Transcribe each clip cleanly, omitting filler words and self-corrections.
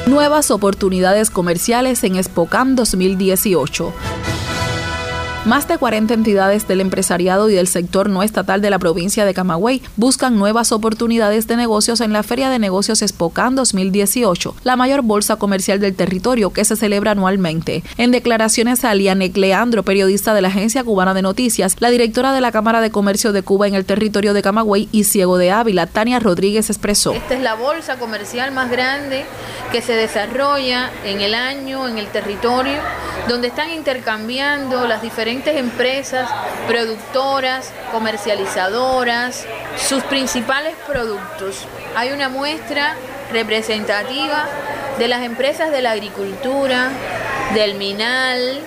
Nuevas oportunidades comerciales en Expocam 2018. Más de 40 entidades del empresariado y del sector no estatal de la provincia de Camagüey buscan nuevas oportunidades de negocios en la Feria de Negocios Expocam 2018, la mayor bolsa comercial del territorio que se celebra anualmente. En declaraciones a Lianek Leandro, periodista de la Agencia Cubana de Noticias, la directora de la Cámara de Comercio de Cuba en el territorio de Camagüey y Ciego de Ávila, Tania Rodríguez, expresó: Esta es la bolsa comercial más grande que se desarrolla en el año en el territorio, donde están intercambiando las diferentes empresas productoras, comercializadoras, sus principales productos. Hay una muestra representativa de las empresas de la agricultura, del minal,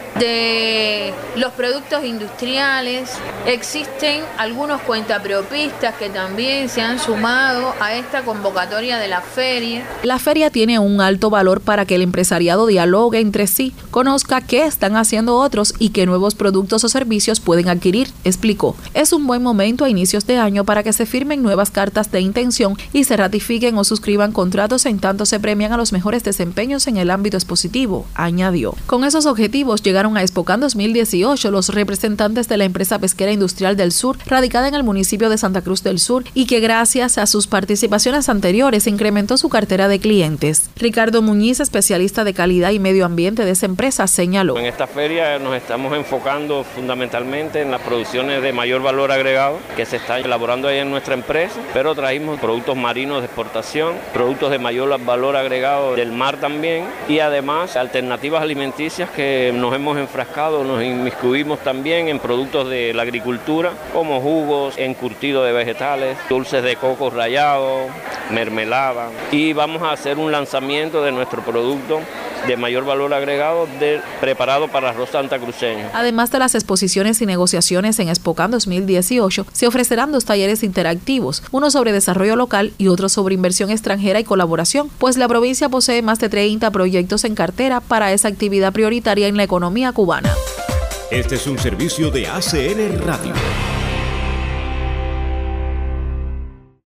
de los productos industriales. Existen algunos cuentapropistas que también se han sumado a esta convocatoria de la feria. La feria tiene un alto valor para que el empresariado dialogue entre sí, conozca qué están haciendo otros y qué nuevos productos o servicios pueden adquirir, explicó. Es un buen momento a inicios de año para que se firmen nuevas cartas de intención y se ratifiquen o suscriban contratos en tanto se premian a los mejores desempeños en el ámbito expositivo, añadió. Con esos objetivos llegaron a Expocam 2018 los representantes de la empresa pesquera industrial del sur, radicada en el municipio de Santa Cruz del Sur, y que gracias a sus participaciones anteriores incrementó su cartera de clientes. Ricardo Muñiz, especialista de calidad y medio ambiente de esa empresa, señaló: En esta feria nos estamos enfocando fundamentalmente en las producciones de mayor valor agregado que se están elaborando ahí en nuestra empresa, pero traímos productos marinos de exportación, productos de mayor valor agregado del mar también, y además alternativas alimenticias que nos hemos enfrascado, nos inmiscuimos también en productos de la agricultura, como jugos, encurtido de vegetales, dulces de coco rallado, mermelada, y vamos a hacer un lanzamiento de nuestro producto de mayor valor agregado preparado para arroz santacruceño. Además de las exposiciones y negociaciones en Expocam 2018, se ofrecerán 2 talleres interactivos, uno sobre desarrollo local y otro sobre inversión extranjera y colaboración, pues la provincia posee más de 30 proyectos en cartera para esa actividad prioritaria en la economía cubana. Este es un servicio de ACN Radio.